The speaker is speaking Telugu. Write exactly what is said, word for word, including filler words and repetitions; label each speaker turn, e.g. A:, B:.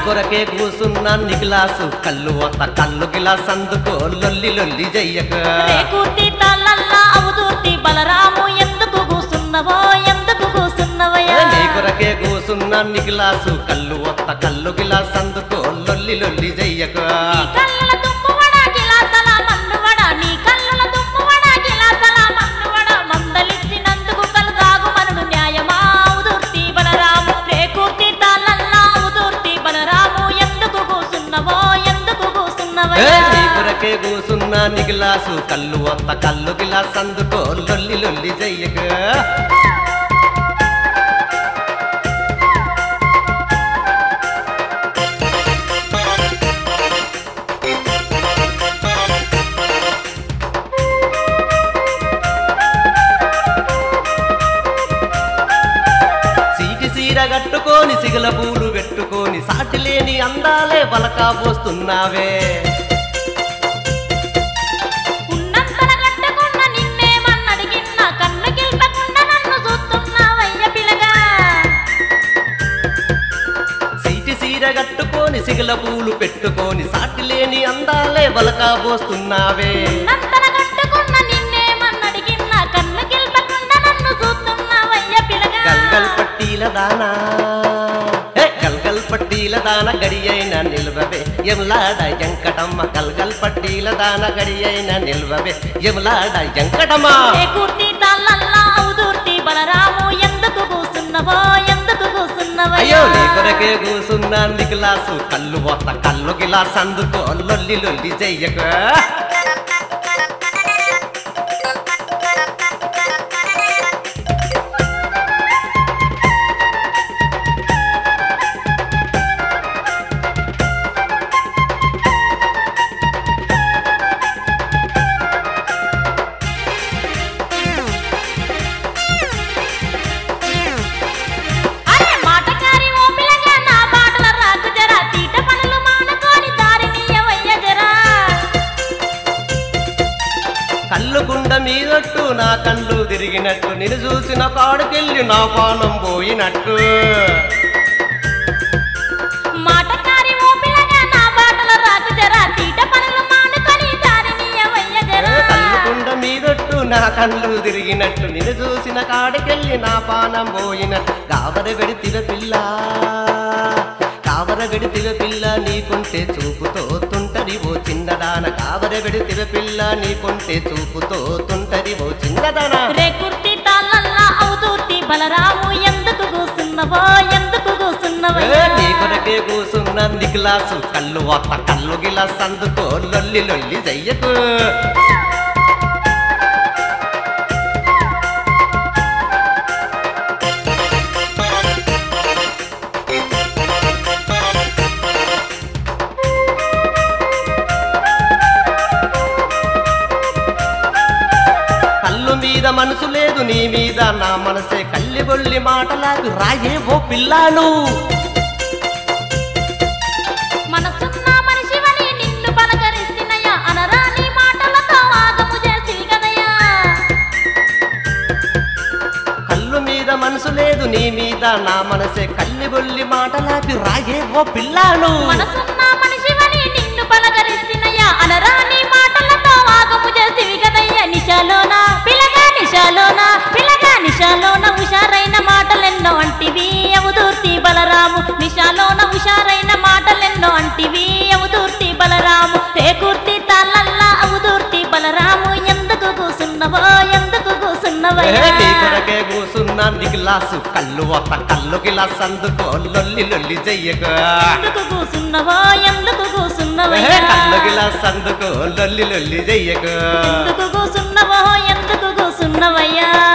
A: కొరకే కూసున్నా నిగిలాసు కళ్ళు ఒత్త కళ్ళు గిలాస్ అందుకో లొల్లి లొల్లి జయ్యక
B: రేకుర్తి తాళ్ళల్లా అవుదూర్తి బలరాము ఎందుకు కూసున్నవో ఎందుకు కూసున్నవయ్యా
A: నీ కొరకే కూసున్నా నిగిలాసు కళ్ళు ఒత్త కళ్ళు గిలాస్ అందుకో లొల్లి లొల్లి జయ్యక
B: నీ కళ్ళల దుమ్మువడ గిలాసల మన్నువడ నీ కళ్ళల దుమ్మువడ గిలాసల మన్నువడ మందలిచ్చినందుకు కలు దాగు మనుడు న్యాయమా అవుదూర్తి బలరాము రేకుర్తి తాళ్ళల్లా అవుదూర్తి బలరాము ఎందుకు కూసున్నవో ఎందుకు కూసున్నవయ్యా
A: నీ కొరకే కూసున్నా నిగిలాసు కళ్ళు ఒత్త కళ్ళు గిలాస్ అందుకో లొల్లి లొల్లి జయ్యక గట్టుకోని సిగల పూలు పెట్టుకొని సాటి లేని అందాలే బలకా పోస్తున్నావే
B: ఉన్నంతన గట్టుకున్న నిన్నేమన్నడిగిన్న కన్ను గిల్పకుండా నన్ను చూస్తున్నావయ్య పిలగా
A: సీటి సీర గట్టుకోని సిగల పూలు పెట్టుకొని సాటి లేని అందాలే బలకా పోస్తున్నావే
B: ఉన్నంతన గట్టుకున్న నిన్నేమన్నడిగిన్న కన్ను గిల్పకుండా నన్ను చూస్తున్నావయ్య పిలగా
A: గల్గల్ పట్టీల దానా గల్గల్ పట్టీల దాన గడి అయిన నిల్వవే ఎములాడ ఎంకటమ్మ గల్గల్ పట్టీల దాన గడి అయిన నిల్వవే ఎములాడ ఎంకటమ్మ
B: రేకుర్తి తాళ్ళల్లా అవుదూర్తి బలరాము ఎందుకు కూసున్నవో ఎందుకు కూసున్నవయ్యా
A: అయ్యో నీ కొరకే కూసున్నా నిగిలాసు కళ్ళు ఒత్త కళ్ళు గిలాస్ అందుకో లొల్లి లొల్లి జయ్యక కళ్ళుగుండ మీదట్టు నా కళ్ళు తిరిగినట్టు నిన్ను చూసిన కాడుకెళ్ళి నా పానం పోయినట్టు
B: మాటకారి ఓ పిల్లగా నా బాటల రాకు జరా తీట పనులు మానుకొని దారినీయవయ్య జరా
A: కళ్ళుగుండ మీదట్టు నా కళ్ళు తిరిగినట్టు నిన్ను చూసిన కాడుకెళ్ళి నా పానం పోయినట్టు గావర వెడితివ పిల్ల కావర వెడితివ పిల్ల నీకుంటే చూపుతో తుంటరి ఓ చిన్నదాన కావర వెడితివ పిల్ల నీకుంటే చూపుతో తుంటరి ఓ చిన్నదాన
B: రేకుర్తి తాళ్ళల్లా అవుదూర్తి బలరాము ఎందుకు కూసున్నవో ఎందుకు కూసున్నవో
A: నీ కొరకే కూసున్న నిగిలాసు కళ్ళు ఒత్త కళ్ళు గిలాస్ అందుకో లొల్లి లొల్లి జయ్యకు మీద మనసు లేదు నీ మీద నా మనసే కల్లి బొల్లి మాటలాగు రాయే ఓ పిల్లాను
B: మనసున్న మనిషివని నిన్ను పలకరిస్తున్నయ్యా అనరాని మాటలతో ఆగము చేసి కదయ్యా
A: కళ్ళు మీద మనసు లేదు నీ మీద నా మనసే కల్లి బొల్లి మాటలాగు రాయే ఓ పిల్లాను
B: మనసున్న మనిషివని నిన్ను పలకరిస్తున్నయ్యా అనరాని మాటలతో ఆగము చేసి కదయ్యా నిశాలోన పిలగా నిశాలోన పిలగా నిశాలోన హుషారైన మాటలెన్నో అంటివి అవుదూర్తి బలరాము నిశాలోన హుషారైన మాటలెన్నో అంటివి అవుదూర్తి బలరాము రేకుర్తి తాళ్ళల్లా అవుదూర్తి బలరాము ఎందుకు కూసున్నవో ఎందుకు కూసున్నవయ్యా
A: నీ కొరకే కూసున్నా నిగిలాసు కళ్ళు ఒత్త కళ్ళు గిలాస్ అందుకో లొల్లి లొల్లి జయ్యక
B: ఎందుకు కూసున్నవో ఎందుకు కూసున్నవయ్యా
A: కళ్ళు గిలాస్ అందుకో లొల్లి లొల్లి జయ్యక
B: ఎందుకు కూసున్నవో ఎందుకు కూసున్నవయ్యా